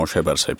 شهبر صاحب.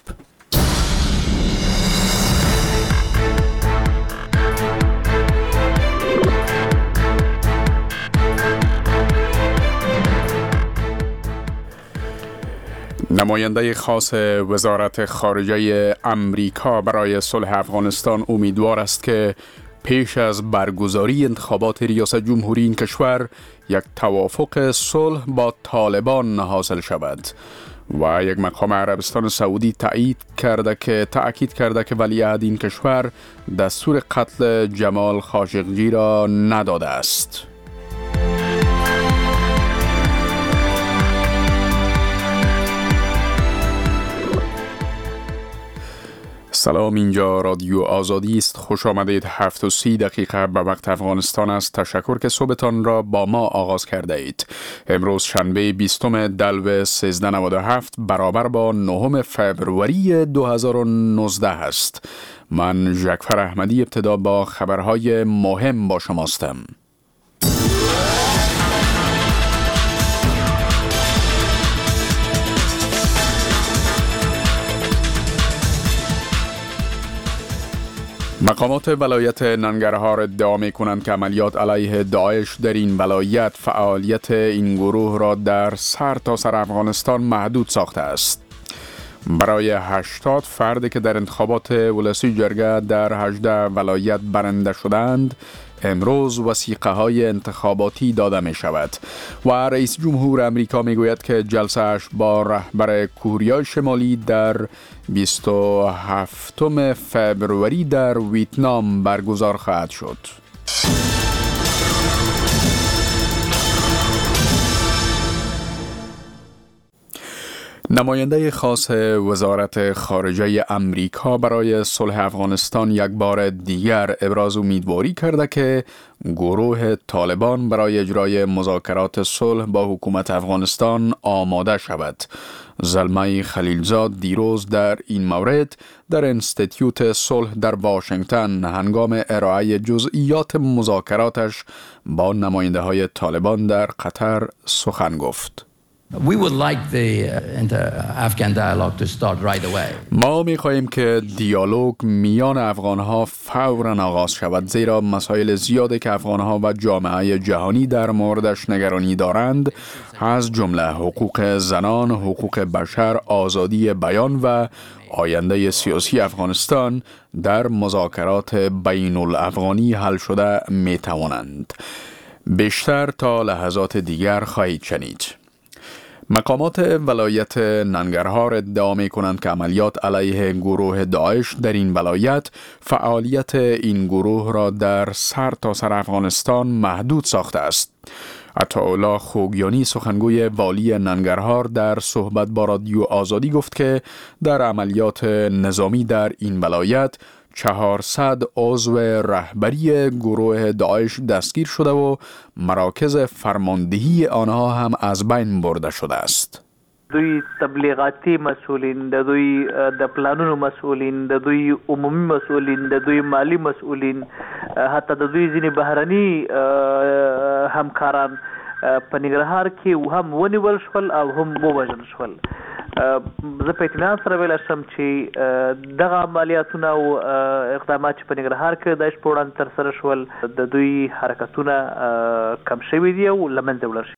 نماینده خاص وزارت خارجه امریکا برای صلح افغانستان امیدوار است که پیش از برگزاری انتخابات ریاست جمهوری این کشور یک توافق صلح با طالبان حاصل شود و یک مقام عربستان سعودی تأکید کرده که ولیعهد این کشور دستور قتل جمال خاشقجی را نداده است. سلام، اینجا رادیو آزادی است. خوش آمدید. 7:30 به وقت افغانستان است. تشکر که صبحتان را با ما آغاز کرده اید. امروز شنبه 20 دلو 1397 برابر با 9 فبروری 2019 است. من ژکفر احمدی ابتدا با خبرهای مهم با شماستم. مقامات ولایت ننگرهار ادعا می‌کنند که عملیات علیه داعش در این ولایت فعالیت این گروه را در سرتاسر افغانستان محدود ساخته است. برای 80 فرد که در انتخابات ولسی جرگه در 18 ولایت برنده شدند، امروز وثیقه‌های انتخاباتی داده می شود و رئیس جمهور امریکا می گوید که جلسه اش با رهبر کره شمالی در 27 فبروری در ویتنام برگزار خواهد شد. نماینده خاص وزارت خارجه امریکا برای صلح افغانستان یک بار دیگر ابراز امیدواری کرده که گروه طالبان برای اجرای مذاکرات صلح با حکومت افغانستان آماده شود. زلمه خلیلزاد دیروز در این مورد در انستیتیوت صلح در واشنگتن هنگام ارائه جزئیات مذاکراتش با نماینده های طالبان در قطر سخن گفت. We would like the Afghan dialogue to start right away. ما می‌خواهیم که دیالوگ میان افغان‌ها فوراً آغاز شود، زیرا مسائل زیادی که افغان‌ها و جامعه جهانی در موردش نگرانی دارند، از جمله حقوق زنان، حقوق بشر، آزادی بیان و آینده سیاسی افغانستان در مذاکرات بین الافغانی حل شده می‌توانند. بیشتر تا لحظات دیگر خواهید شنید. مقامات ولایت ننگرهار ادعا می کنند که عملیات علیه گروه داعش در این ولایت فعالیت این گروه را در سرتاسر افغانستان محدود ساخته است. عطاالله خوگیانی سخنگوی والی ننگرهار در صحبت با رادیو آزادی گفت که در عملیات نظامی در این ولایت 400 عضو رهبری گروه داعش دستگیر شده و مراکز فرماندهی آنها هم از بین برده شده است. دوی تبلیغاتی مسئولین، دوی د پلانونو مسئولین، دوی عمومی مسئولین، دوی مالی مسئولین، حتی دوی ځینې بهرني همکاران په ننګرهار کې هم ونیول شول او هم ووژل شول. زه په اطمینان سره ویلی شم چې دغه عملیاتونه او اقدامات چې په ننګرهار کې د داعش په وړاندې ترسره شول، د دوی حرکتونه کم شوي دي او له منځه وړل شوي.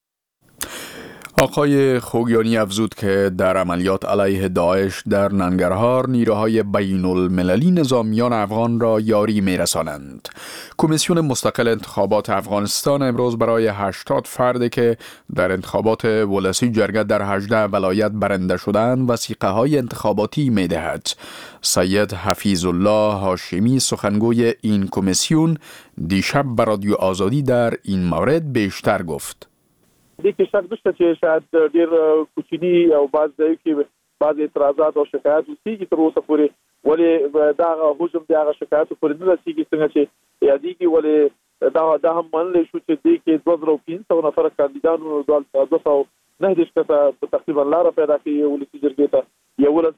آقای خوگیانی افزود که در عملیات علیه داعش در ننگرهار نیروهای بین المللی نظامیان افغان را یاری می‌رسانند. کمیسیون مستقل انتخابات افغانستان امروز برای 80 فردی که در انتخابات ولسی جرگه در 18 ولایت برنده شدند وثیقه‌های انتخاباتی می‌دهد. سید حفیظ الله هاشمی سخنگوی این کمیسیون دیشب به رادیو آزادی در این مورد بیشتر گفت. دې کې شک نشته چې شاید ډېر کوچني او بعض ځایو کې بعض اعتراضات او شکایات وسیږي تر اوسه پورې، ولې دا حجم د هغه شکایاتو پورې نه رسیږي څنګه چې یادېږي، ولې دا هم منلی شو چې دې کې 2500 نفره کاندیدانو 209 کسه تقریبا لاره پیدا کړې ولسي جرګې ته. یو ورځ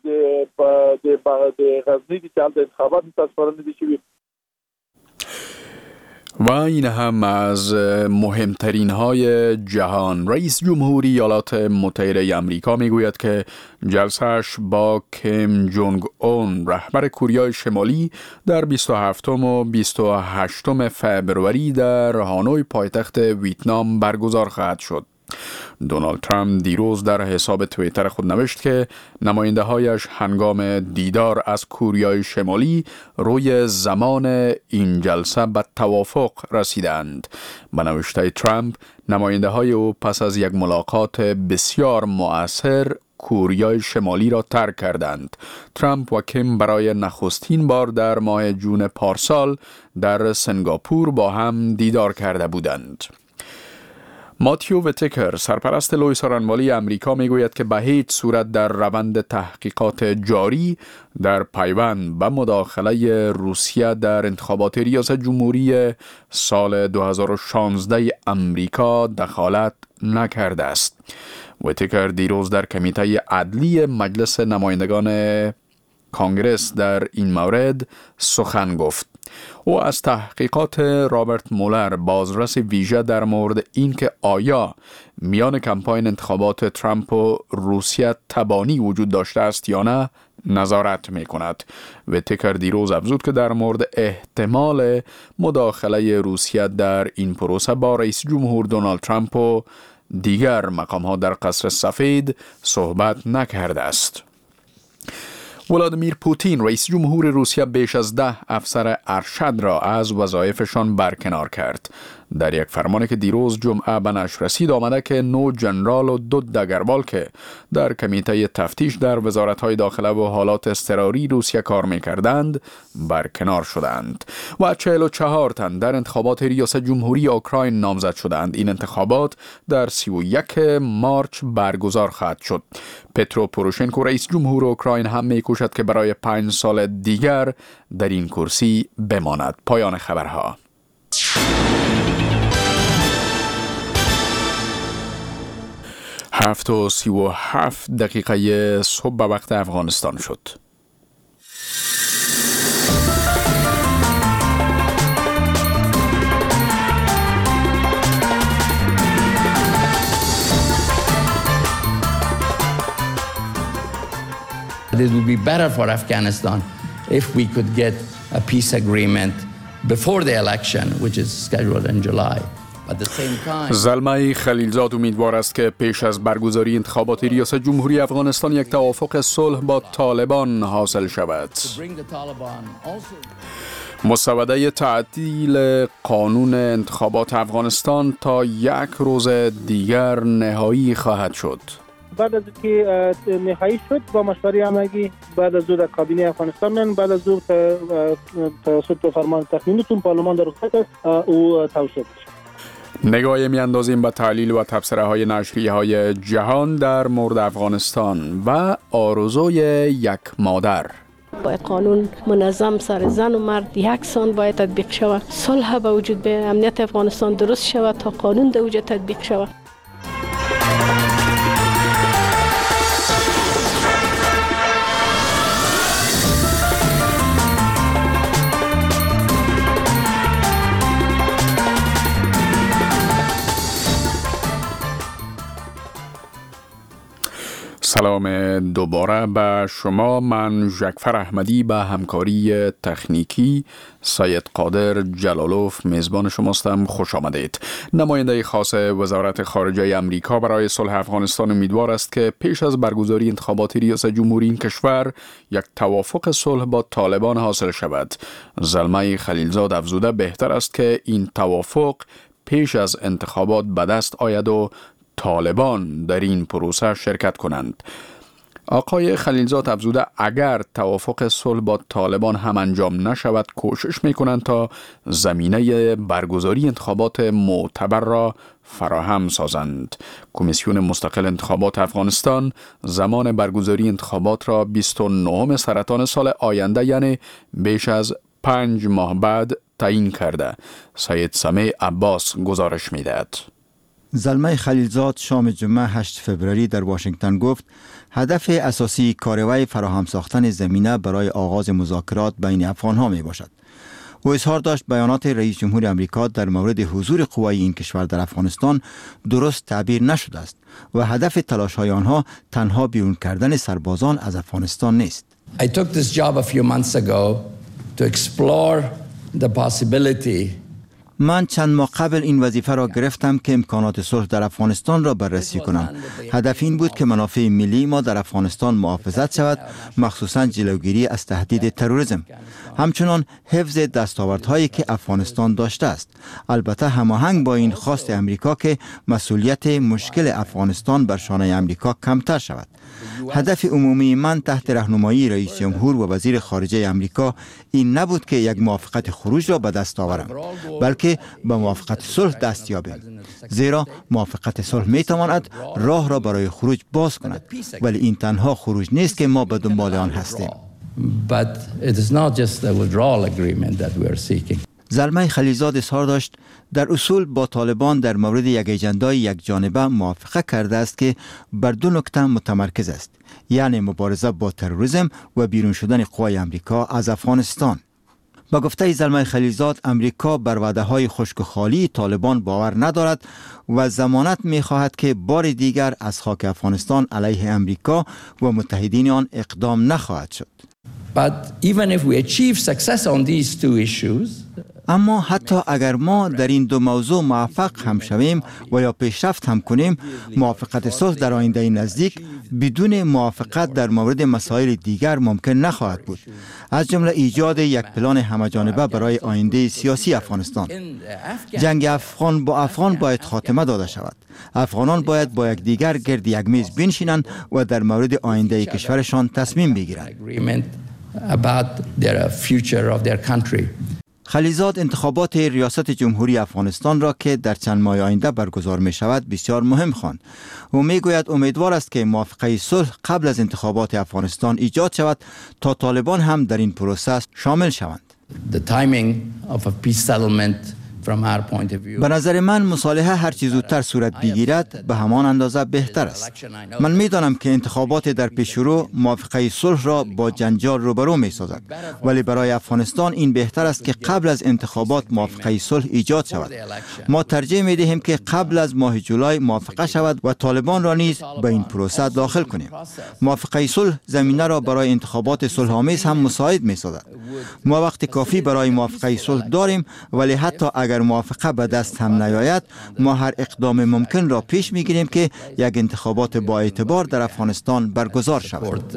د غزني د چال د انتخابات تصویر نه دي شوي. و این هم از مهمترین های جهان. رئیس جمهوری ایالات متحده آمریکا میگوید که جلسه‌اش با کیم جونگ اون رهبر کره شمالی در 27 و 28 فوریه در هانوی پایتخت ویتنام برگزار خواهد شد. دونالد ترامپ دیروز در حساب توییتر خود نوشت که نماینده هایش هنگام دیدار از کره شمالی روی زمان این جلسه به توافق رسیدند. به نوشته ترامپ، نماینده های او پس از یک ملاقات بسیار مؤثر کره شمالی را ترک کردند. ترامپ و کیم برای نخستین بار در ماه جون پارسال در سنگاپور با هم دیدار کرده بودند. ماتیو ویتکر، سرپرست لوی سارانوالی امریکا، میگوید که به هیچ صورت در روند تحقیقات جاری در پیوند به مداخله روسیه در انتخابات ریاست جمهوری سال 2016 امریکا دخالت نکرده است. ویتکر دیروز در کمیته عدلی مجلس نمایندگان کانگرس در این مورد سخن گفت. او از تحقیقات رابرت مولر، بازرس ویژه در مورد اینکه آیا میان کمپاین انتخابات ترامپ و روسیه تبانی وجود داشته است یا نه نظارت می کند. ویتکر دیروز افزود که در مورد احتمال مداخله روسیه در این پروسه با رئیس جمهور دونالد ترامپ و دیگر مقام‌ها در قصر سفید صحبت نکرده است. ولادیمیر پوتین، رئیس جمهور روسیه، بیش از 10 افسر ارشد را از وظایفشان برکنار کرد. در یک فرمانی که دیروز جمعه به نشر رسید آمده که 9 ژنرال و 2 دگربال که در کمیته تفتیش در وزارت‌های داخله و حالات اضطراری روسیه کار می‌کردند برکنار شدند و 44 تن در انتخابات ریاست جمهوری اوکراین نامزد شدند. این انتخابات در 31 مارچ برگزار خواهد شد. پترو پوروشنکو، رئیس جمهور اوکراین، هم می‌کوشد که برای 5 سال دیگر در این کرسی بماند. پایان خبرها. 7:37 صبح به وقت افغانستان شد. It would be better for Afghanistan if we could get a peace agreement before the election, which is scheduled in July. زلمه خلیلزاد امیدوار است که پیش از برگزاری انتخابات ریاست جمهوری افغانستان یک توافق صلح با طالبان حاصل شود. مسوده تعدیل قانون انتخابات افغانستان تا یک روز دیگر نهایی خواهد شد. بعد از که نهایی شد با مشوره همگی بعد از در کابینه افغانستان بعد از توسط فرمان تصمیمتون پارلمان در رخصت است او توسط شد. نگاهی می‌اندازیم به تحلیل و تبصره های نشریه های جهان در مورد افغانستان و آرزوی یک مادر. باید قانون منظم سر زن و مرد یکسان باید تطبیق شود. صلح به وجود بیاید، امنیت افغانستان درست شود تا قانون در وجود تطبیق شود. سلام دوباره به شما. من ژکفر احمدی به همکاری تکنیکی سید قادر جلالوف میزبان شماستم. خوش آمدید. نماینده خاص وزارت خارجه امریکا برای صلح افغانستان امیدوار است که پیش از برگزاری انتخابات ریاست جمهوری این کشور یک توافق صلح با طالبان حاصل شود. زلمه خلیلزاد افزوده بهتر است که این توافق پیش از انتخابات به دست آید و طالبان در این پروسه شرکت کنند. آقای خلیلزاد افزوده اگر توافق صلح با طالبان هم انجام نشود کوشش میکنند تا زمینه برگزاری انتخابات معتبر را فراهم سازند. کمیسیون مستقل انتخابات افغانستان زمان برگزاری انتخابات را 29 سرطان سال آینده یعنی بیش از 5 ماه بعد تعیین کرده. سید سمیع عباس گزارش میدهد. زلمه خلیلزاد شام جمعه 8 فوریه در واشنگتن گفت هدف اساسی کارروی فراهم ساختن زمینه برای آغاز مذاکرات بین افغان‌ها می باشد. او اظهار داشت بیانات رئیس جمهور آمریکا در مورد حضور قوای این کشور در افغانستان درست تعبیر نشده است و هدف تلاش‌های آنها تنها بیرون کردن سربازان از افغانستان نیست. I took this job a few months ago to explore the possibility. من چند ماه قبل این وظیفه را گرفتم که امکانات صلح در افغانستان را بررسی کنم. هدف این بود که منافع ملی ما در افغانستان محافظت شود، مخصوصاً جلوگیری از تهدید تروریسم. همچنان حفظ دستاوردهایی که افغانستان داشته است. البته هماهنگ با این خواست امریکا که مسئولیت مشکل افغانستان بر شانه امریکا کمتر شود. هدف عمومی من تحت راهنمایی رئیس جمهور و وزیر خارجه امریکا این نبود که یک موافقت خروج را به دست آورم، بلکه به موافقت صلح دست یابیم. زیرا موافقت صلح می تواند راه را برای خروج باز کند، ولی این تنها خروج نیست که ما به دنبال آن هستیم. But it is not just the withdrawal agreement that we are seeking. زلمه خلیلزاد اظهار داشت در اصول با طالبان در مورد یک اجندای یک جانبه موافقه کرده است که بر دو نکته متمرکز است، یعنی مبارزه با تروریسم و بیرون شدن قوای امریکا از افغانستان. با گفته زلمه خلیلزاد امریکا بر وعده‌های خشک و خالی طالبان باور ندارد و ضمانت می‌خواهد که بار دیگر از خاک افغانستان علیه امریکا و متحدین آن اقدام نخواهد شد. But even if we achieve success on these two issues, اما حتی اگر ما در این دو موضوع موفق هم شویم و یا پیشرفت هم کنیم، موافقت صلح در آینده نزدیک بدون موافقت در مورد مسائل دیگر ممکن نخواهد بود، از جمله ایجاد یک پلان همه‌جانبه برای آینده سیاسی افغانستان. جنگ افغان با افغان باید خاتمه داده شود. افغانان باید با یکدیگر گرد یک میز بنشینند و در مورد آینده کشورشان تصمیم بگیرند. خلیلزاد انتخابات ریاست جمهوری افغانستان را که در چند ماه آینده برگزار می شود بسیار مهم خواند. او می گوید امیدوار است که موافقه صلح قبل از انتخابات افغانستان ایجاد شود تا طالبان هم در این پروسه شامل شوند. The timing of a peace settlement به نظر من مصالحه هر چه زودتر صورت بگیرد به همان اندازه بهتر است. من میدانم که انتخابات در پیش رو موافقه صلح را با جنجال روبرو می سازد، ولی برای افغانستان این بهتر است که قبل از انتخابات موافقه صلح ایجاد شود. ما ترجیح می دهیم که قبل از ماه جولای موافقه شود و طالبان را نیز به این پروسه داخل کنیم. موافقه صلح زمینه را برای انتخابات صلح‌آمیز هم مساعد می سازد. ما وقت کافی برای موافقه صلح داریم، ولی حتی اگر موافقه به دست هم نیاید، ما هر اقدام ممکن را پیش میگیریم که یک انتخابات با اعتبار در افغانستان برگزار شود.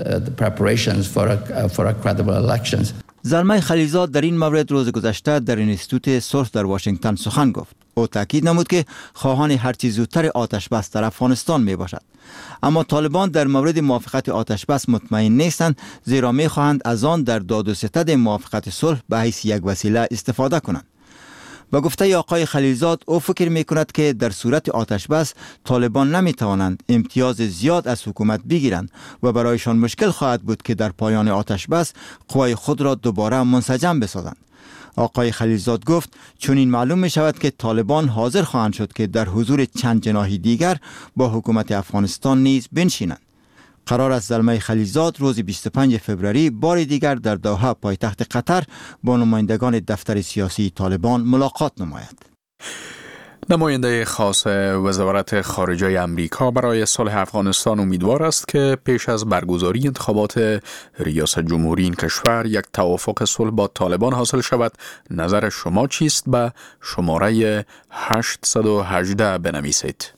زلمه خلیلزاد در این مورد روز گذشته در انستیتوت صلح در واشنگتن سخن گفت. او تاکید نمود که خواهان هر چه زودتر آتش بس در افغانستان می باشد. اما طالبان در مورد موافقت آتش بس مطمئن نیستند، زیرا می خواهند از آن در داد و ستد موافقت صلح به حیث یک وسیله استفاده کنند. با گفته آقای خلیلزاد او فکر می کند که در صورت آتش بس طالبان نمی توانند امتیاز زیاد از حکومت بگیرند و برایشان مشکل خواهد بود که در پایان آتش بس قوای خود را دوباره منسجم بسازند. آقای خلیلزاد گفت چون این معلوم می شود که طالبان حاضر خواهند شد که در حضور چند جناحی دیگر با حکومت افغانستان نیز بنشینند. قرار است زلمه خلیلزاد روز 25 فوریه بار دیگر در دوحه پایتخت قطر با نمایندگان دفتر سیاسی طالبان ملاقات نماید. نماینده خاص وزارت خارجه امریکا برای صلح افغانستان امیدوار است که پیش از برگزاری انتخابات ریاست جمهوری این کشور یک توافق صلح با طالبان حاصل شود. نظر شما چیست؟ به شماره 818 بنویسید.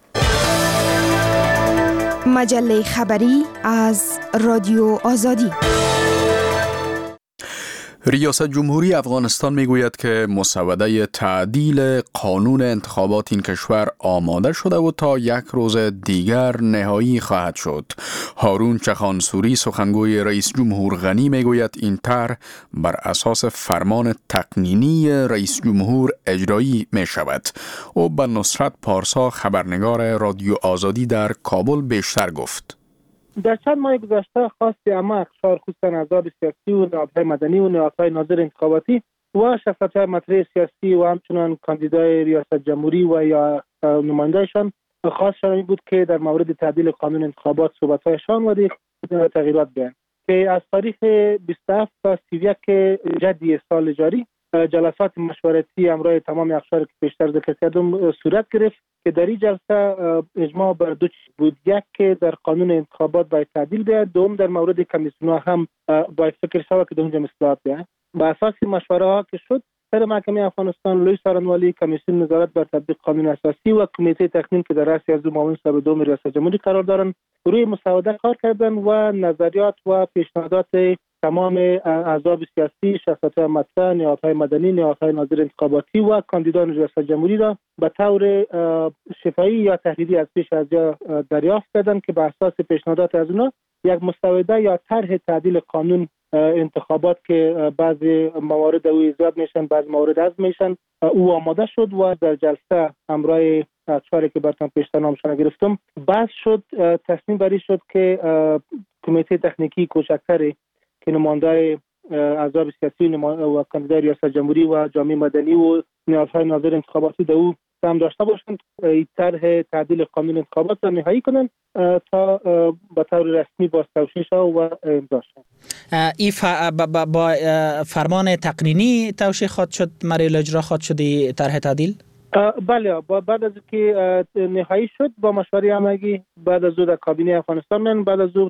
مجله خبری از رادیو آزادی. ریاست جمهوری افغانستان میگوید که مسوده تعدیل قانون انتخابات این کشور آماده شده و تا یک روز دیگر نهایی خواهد شد. هارون چخانسوری سخنگوی رئیس جمهور غنی میگوید این طرح بر اساس فرمان تقنینی رئیس جمهور اجرایی می شود. او به نصرت پارسا خبرنگار رادیو آزادی در کابل بیشتر گفت. در چند ماه گذشته خواست عامه اقشار خصوصا احزاب سیاسی و نهادهای مدنی و نهادهای ناظر انتخاباتی و شخصیت‌های مطرح سیاسی و همچنان کاندیدای ریاست جمهوری و یا نماینده‌شان خواستشان این بود که در مورد تعدیل قانون انتخابات صحبت‌هایشان و تغییرات بیان که از تاریخ 27 تا 31 جدی سال جاری جلسات مشورتی همراه تمام اقشار که پیشتر ذکر کردم صورت گرفت که در این جلسه اجماع بر دو چیز بود. یک که در قانون انتخابات باید تعدیل بیاد، دوم در مورد کمیسیون‌ها هم باید فکر شود که اونجا اصلاحات بیاد. با اساس مشوره ها که شد، سر محکمه افغانستان لوی سارنوالی کمیسیون نظارت بر تطبیق قانون اساسی و کمیته تخمین که در رأس از معاون صاحب دوم ریاست جمهوری قرار دارند روی مسوده کار کردن و نظریات و پیشنهادات تمام احزاب سیاسی، شخصیت‌های مطرح، نهادهای مدنی، نهادهای ناظر انتخاباتی و کاندیدان ریاست جمهوری را به طور شفاهی یا تحریری از پیش از جا دریافت کردند که به اساس پیشنهادات از اونا یک مسوده یا طرح تعدیل قانون انتخابات که بعضی موارد او ایجاد میشن، بعضی موارد حذف میشن، او آماده شد و در جلسه همراه اقشاری که براتون پیشتر نامشون گرفتم بحث شد. تصمیم بری شد که کمیته تکنیکی کوچکتری که نماینده احزاب سیاسی و کاندیدای ریاست جمهوری و جامعه مدنی و نهادهای ناظر انتخاباتی در او هم داشته باشند، این طرح تعدیل قانون انتخابات را نهایی کنند تا به طور رسمی باز توشیح شود و امضا شود. این با فرمان تقنینی توشیح خواهد شد، مریل اجرا خواهد شد این طرح تعدیل؟ بله، بعد از که نهایی شد با مشوره همگی بعد از او در کابینه افغانستان من بعد از او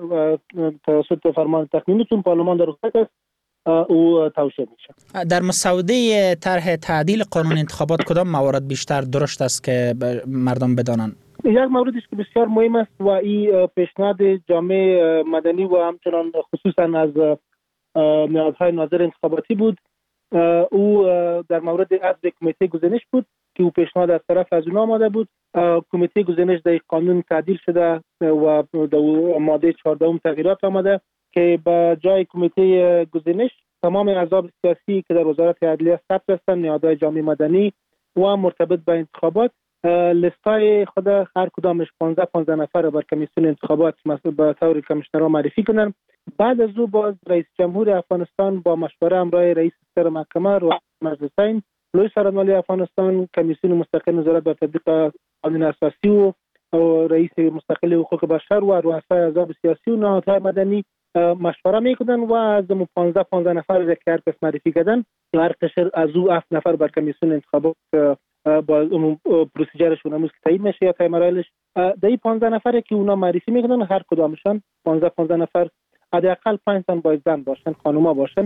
توسط فرمان تقنینی چون پارلمان در رخصت است او توشیح میشه. در مسوده طرح تعدیل قانون انتخابات کدام موارد بیشتر درست است که مردم بدانند؟ یک موردی که بسیار مهم است و این پیشنهاد جامعه مدنی و همچنان خصوصا از نهادهای ناظر انتخاباتی بود. او در مورد عضو کمیته گزینش بود که او پیشنهاد از طرف از اونها آمده بود. کمیته گزینش در قانون تعدیل شده و در ماده 14 تغییرات آمده که به جای کمیته گزینش تمام احزاب سیاسی که در وزارت عدلیه ثبت هستند، نهادهای جامعه مدنی و مرتبط به انتخابات، لیستای خود هر کدامش 15 نفر بر کمیسیون انتخابات به طور کمیشنرها معرفی کنند. بعد از او باز رئیس جمهور افغانستان با مشوره همراه رئیس سر محکمه و مجلسین لوی سارنوالی افغانستان، کمیسیون مستقل نظارت بر تطبیق قانون اساسی و رئیس مستقل حقوق بشر و رؤسای احزاب سیاسی و نهادهای مدنی مشوره میکنن و از 15 نفر که هر کس معرفی کردن هر قشر از او 7 نفر بر کمیسیون انتخابات با پروسیجرشون امروز که تایید میشه یا تای مراحلش در این 15 نفره که اونا معرفی میکنن هر کدامشان 15 نفر حداقل 5 تن باید زن باشن، خانوما باشن.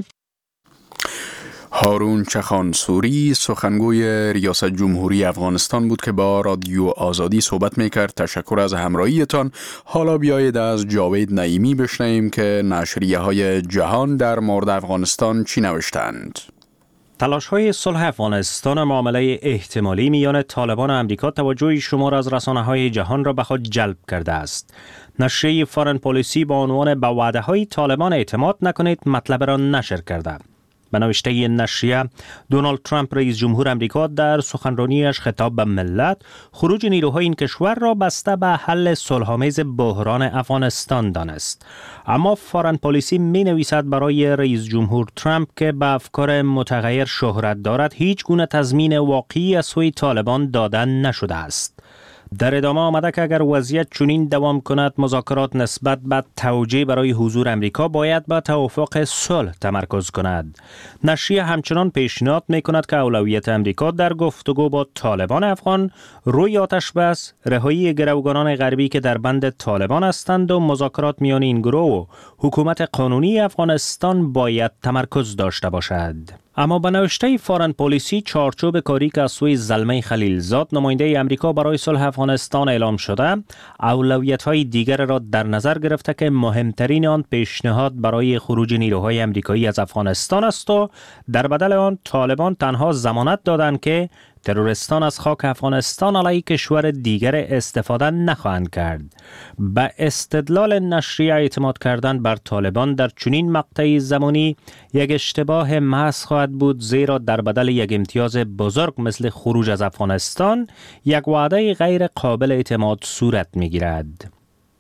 هارون چخانسوری سخنگوی ریاست جمهوری افغانستان بود که با رادیو آزادی صحبت میکرد. تشکر از همراهیتان. حالا بیایید از جاوید نعیمی بشنویم که نشریه های جهان در مورد افغانستان چی نوشتند. تلاش‌های صلح افغانستان معامله احتمالی میان طالبان و امریکا توجه شمار از رسانه‌های جهان را به خود جلب کرده است. نشریه فارن پالیسی با عنوان به وعده‌های طالبان اعتماد نکنید مطلب را نشر کرده. به نوشته نشریه، دونالد ترامپ رئیس جمهور امریکا در سخنرانیش خطاب به ملت خروج نیروهای این کشور را بسته به حل صلح‌آمیز بحران افغانستان دانست. اما فارن پالیسی می نویسد برای رئیس جمهور ترامپ که به افکار متغیر شهرت دارد هیچ گونه تضمین واقعی از سوی طالبان داده نشده است. در ادامه آمده که اگر وضعیت چنین دوام کند مذاکرات نسبت به توجیه برای حضور امریکا باید به توافق صلح تمرکز کند. نشریه همچنان پیشنهاد می کند که اولویت امریکا در گفتگو با طالبان افغان روی آتش بس، رهایی گروگانان غربی که در بند طالبان هستند و مذاکرات میان این گروه و حکومت قانونی افغانستان باید تمرکز داشته باشد. اما به نوشته فارن پالیسی چارچوب کاری که از سوی زلمه خلیلزاد نماینده امریکا برای صلح افغانستان اعلام شده اولویت‌های دیگر را در نظر گرفته که مهمترین آن پیشنهاد برای خروج نیروهای امریکایی از افغانستان است و در بدل آن طالبان تنها ضمانت دادند که تروریستان از خاک افغانستان علیه کشور دیگر استفاده نخواهند کرد. به استدلال نشریه اعتماد کردن بر طالبان در چنین مقطعی زمانی یک اشتباه محض خواهد بود، زیرا در بدل یک امتیاز بزرگ مثل خروج از افغانستان یک وعده غیر قابل اعتماد صورت می‌گیرد.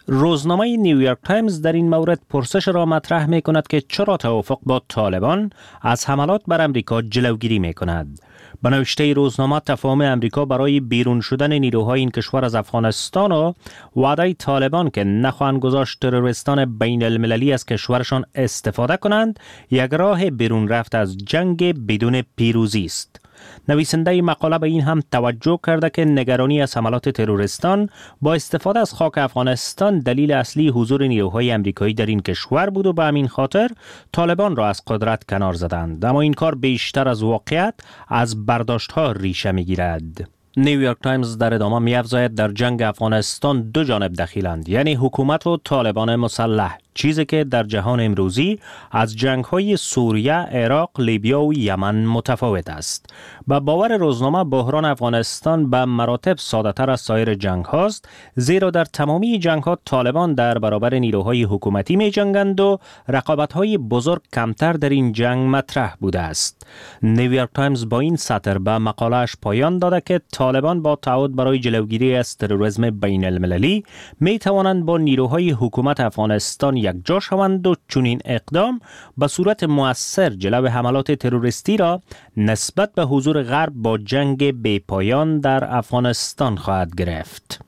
روزنامه نیویورک تایمز در این مورد پرسش را مطرح می کند که چرا توافق با طالبان از حملات بر امریکا جلوگیری می کند. به نوشته روزنامه تفاهم امریکا برای بیرون شدن نیروهای این کشور از افغانستان و وعده طالبان که نخواهند گذاشت تروریستان بین المللی از کشورشان استفاده کنند یک راه بیرون رفت از جنگ بدون پیروزی است. نویسنده مقاله به این هم توجه کرده که نگرانی از حملات تروریستان با استفاده از خاک افغانستان دلیل اصلی حضور نیروهای امریکایی در این کشور بود و به همین خاطر طالبان را از قدرت کنار زدند. اما این کار بیشتر از واقعیت از برداشت‌ها ریشه می‌گیرد. نیویورک تایمز در ادامه می‌افزاید در جنگ افغانستان دو جانب دخیلند، یعنی حکومت و طالبان مسلح، چیزی که در جهان امروزی از جنگ‌های سوریه، عراق، لیبیا و یمن متفاوت است. با باور روزنامه بحران افغانستان به مراتب ساده‌تر از سایر جنگ‌هاست، زیرا در تمامی جنگ‌ها طالبان در برابر نیروهای حکومتی می‌جنگند و رقابت‌های بزرگ کمتر در این جنگ مطرح بوده است. نیویورک تایمز با این سطر به مقاله‌اش پایان داده که طالبان با تعهد برای جلوگیری از تروریسم بین المللی می‌توانند با نیروهای حکومت افغانستان یکجا شوند و چنین اقدام به صورت مؤثر جلو حملات تروریستی را نسبت به حضور غرب با جنگ بی‌پایان در افغانستان خواهد گرفت.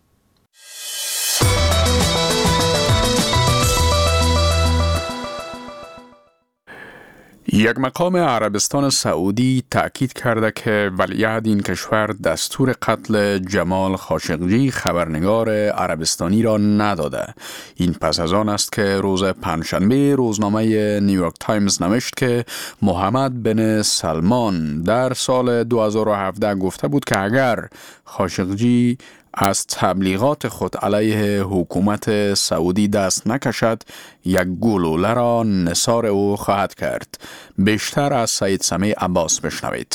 یک مقام عربستان سعودی تأکید کرده که ولیعهد این کشور دستور قتل جمال خاشقجی خبرنگار عربستانی را نداده. این پس از آن است که روز پنجشنبه روزنامه نیویورک تایمز نوشت که محمد بن سلمان در سال 2017 گفته بود که اگر خاشقجی از تبلیغات خود علیه حکومت سعودی دست نکشد، یک گلوله را نثار او خواهد کرد. بیشتر از سید سمیع عباس بشنوید.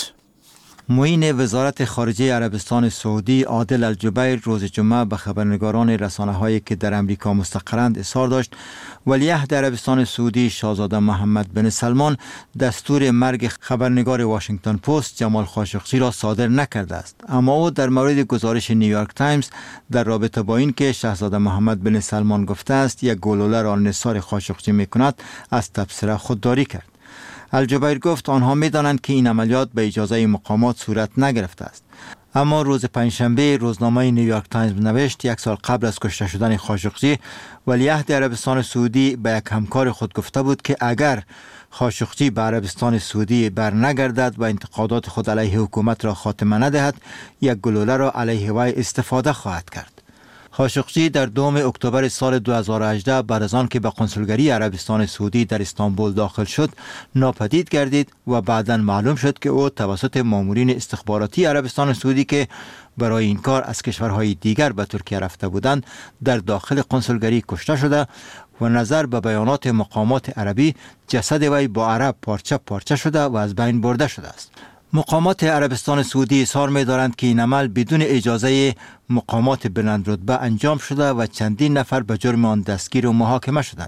معین وزارت خارجه عربستان سعودی عادل الجبیر روز جمعه به خبرنگاران رسانه‌هایی که در امریکا مستقرند اظهار داشت ولیعهد عربستان سعودی شاهزاده محمد بن سلمان دستور مرگ خبرنگار واشنگتن پست جمال خاشقجی را صادر نکرده است، اما او در مورد گزارش نیویورک تایمز در رابطه با این که شاهزاده محمد بن سلمان گفته است یک گلوله را نثار خاشقجی می‌کند از تبصره خودداری کرد. الجبیر گفت آنها می‌دانند که این عملیات به اجازه مقامات صورت نگرفته است. اما روز پنجشنبه روزنامه نیویورک تایمز نوشت یک سال قبل از کشته شدن خاشقجی ولیعهد عربستان سعودی به یک همکار خود گفته بود که اگر خاشقجی به عربستان سعودی برنگردد و انتقادات خود علیه حکومت را خاتمه ندهد، یک گلوله را علیه وی استفاده خواهد کرد. خاشقجی در 2 اکتبر سال 2018 بعد از آن که به کنسولگری عربستان سعودی در استانبول داخل شد ناپدید گردید و بعداً معلوم شد که او توسط مامورین استخباراتی عربستان سعودی که برای این کار از کشورهای دیگر به ترکیه رفته بودند در داخل کنسولگری کشته شده و نظر به بیانات مقامات عربی جسد وی با عرب پارچه پارچه شده و از بین برده شده است. مقامات عربستان سعودی اظهار می‌دارند که این عمل بدون اجازه مقامات بلند رتبه انجام شده و چندین نفر به جرم آن دستگیر و محاکمه شدند.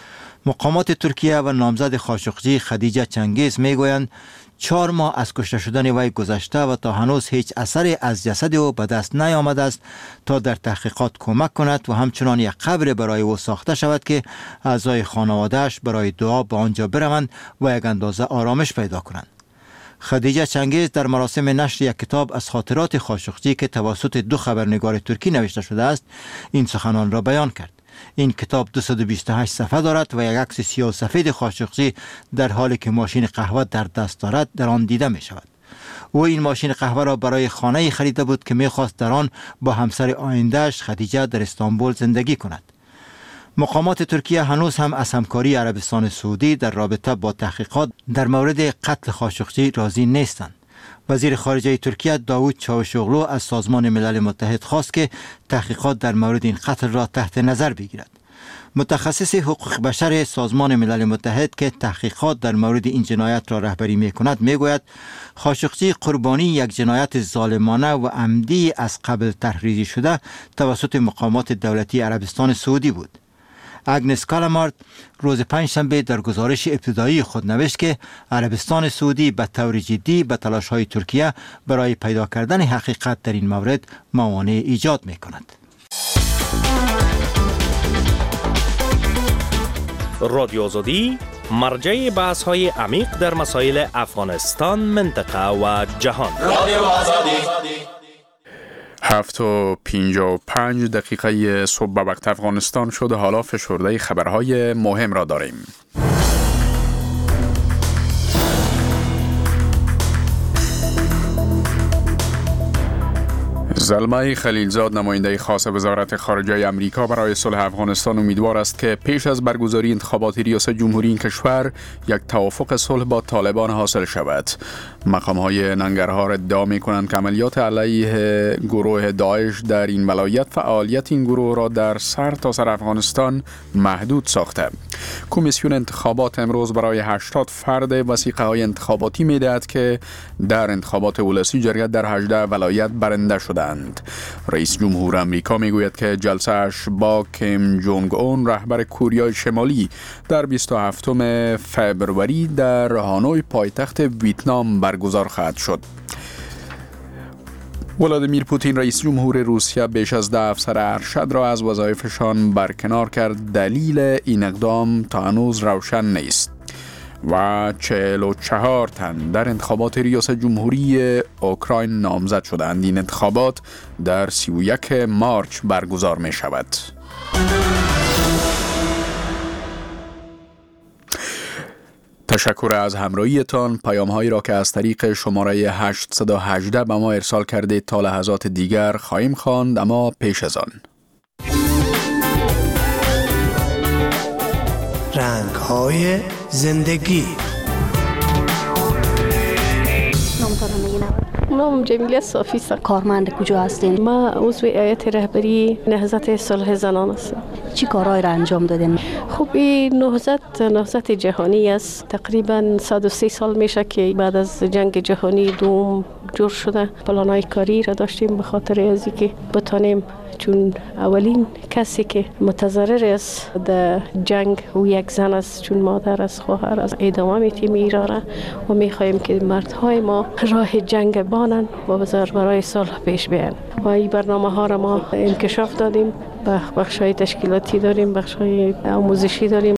مقامات ترکیه و نامزد خاشقجی خدیجه چنگیز میگویند 4 ماه از کشته شدن وی گذشته و تا هنوز هیچ اثری از جسد او به دست نیامده است تا در تحقیقات کمک کند و همچنان یک قبر برای او ساخته شود که اعضای خانواده‌اش برای دعا به آنجا بروند و یک اندازه آرامش پیدا کنند. خدیجه چنگیز در مراسم نشر یک کتاب از خاطرات خاشقجی که توسط 2 خبرنگار ترکی نوشته شده است این سخنان را بیان کرد. این کتاب 228 صفحه دارد و یک عکس سیاه و سفید خاشقجی در حالی که ماشین قهوه در دست دارد در آن دیده می شود. او این ماشین قهوه را برای خانه خریده بود که می خواست در آن با همسر آینده‌اش خدیجه در استانبول زندگی کند. مقامات ترکیه هنوز هم از همکاری عربستان سعودی در رابطه با تحقیقات در مورد قتل خاشقجی راضی نیستند. وزیر خارجه ترکیه داوود چاوشوغلو از سازمان ملل متحد خواست که تحقیقات در مورد این قتل را تحت نظر بگیرد. متخصص حقوق بشر سازمان ملل متحد که تحقیقات در مورد این جنایت را رهبری می‌کند میگوید خاشقجی قربانی یک جنایت ظالمانه و عمدی از قبل تحریری شده توسط مقامات دولتی عربستان سعودی بود. اگنس کالامارد روز پنجشنبه در گزارش ابتدایی خود نوشت که عربستان سعودی به طور جدی به تلاش‌های ترکیه برای پیدا کردن حقیقت در این مورد موانع ایجاد می‌کند. رادیو آزادی مرجع بحث های عمیق در مسائل افغانستان، منطقه و جهان. رادیو آزادی 7:55 صبح به وقت افغانستان شد. حالا فشرده خبرهای مهم را داریم. زلمه خلیلزاد، نماینده خاص وزارت خارجه امریکا برای صلح افغانستان، امیدوار است که پیش از برگزاری انتخابات ریاست جمهوری این کشور یک توافق صلح با طالبان حاصل شود. مقام‌های ننگرهار ادعا می‌کنند که عملیات علیه گروه داعش در این ولایت فعالیت این گروه را در سرتاسر افغانستان محدود ساخته. کمیسیون انتخابات امروز برای 80 فرد وثیقه‌های انتخاباتی می‌دهد که در انتخابات ولسی جریان در 18 ولایت برنده شدند. رئیس جمهور امریکا میگوید که جلسه‌اش با کیم جونگ اون، رهبر کره شمالی، در 27 فوریه در هانوی پایتخت ویتنام برگزار خواهد شد. ولادیمیر پوتین، رئیس جمهور روسیه، بیش از 10 افسر ارشد را از وظایفشان برکنار کرد. دلیل این اقدام تا هنوز روشن نیست. و 44 تن در انتخابات ریاست جمهوری اوکراین نامزد شدند. این انتخابات در 31 مارچ برگزار می شود. تشکر از همراهیتان. پیام‌هایی را که از طریق شماره 818 به ما ارسال کردید تا لحظات دیگر خواهیم خواند، اما پیش از آن رنگ‌های زندگی. نام جمیله صافی است. کارمند کجا هستین؟ ما عضو هیئت رهبری نهضت صلح زنان هستم. چی کارهایی را انجام دادین؟ خب این نهضت جهانی است. تقریبا 103 سال میشه که بعد از جنگ جهانی دوم جور شده. پلان‌های کاری را داشتیم به خاطر از اینکه بتانیم، چون اولین کسی که متضرر است در جنگ او یک زن است، چون مادر از خواهر از ادامه میتیم ایران و میخواهیم که مردهای ما راه جنگ بانن و برای صلح پیش بیان. و این برنامه ها را ما انکشاف دادیم. بخش‌های تشکیلاتی داریم، بخش‌های آموزشی داریم.